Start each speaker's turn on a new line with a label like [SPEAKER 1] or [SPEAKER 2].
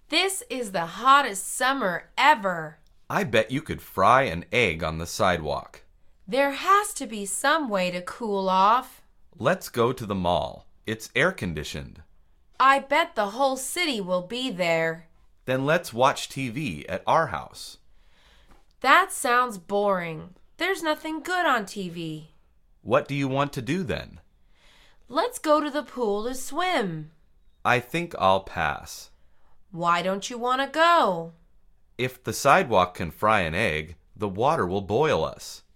[SPEAKER 1] This is the hottest summer ever.
[SPEAKER 2] I bet you could fry an egg on the sidewalk.
[SPEAKER 1] There has to be some way to cool off.
[SPEAKER 2] Let's go to the mall. It's air-conditioned.
[SPEAKER 1] I bet the whole city will be there.
[SPEAKER 2] Then let's watch TV at our house.
[SPEAKER 1] That sounds boring. There's nothing good on TV.
[SPEAKER 2] What do you want to do then?
[SPEAKER 1] Let's go to the pool to swim.
[SPEAKER 2] I think I'll pass.
[SPEAKER 1] Why don't you want to go?
[SPEAKER 2] If the sidewalk can fry an egg, the water will boil us.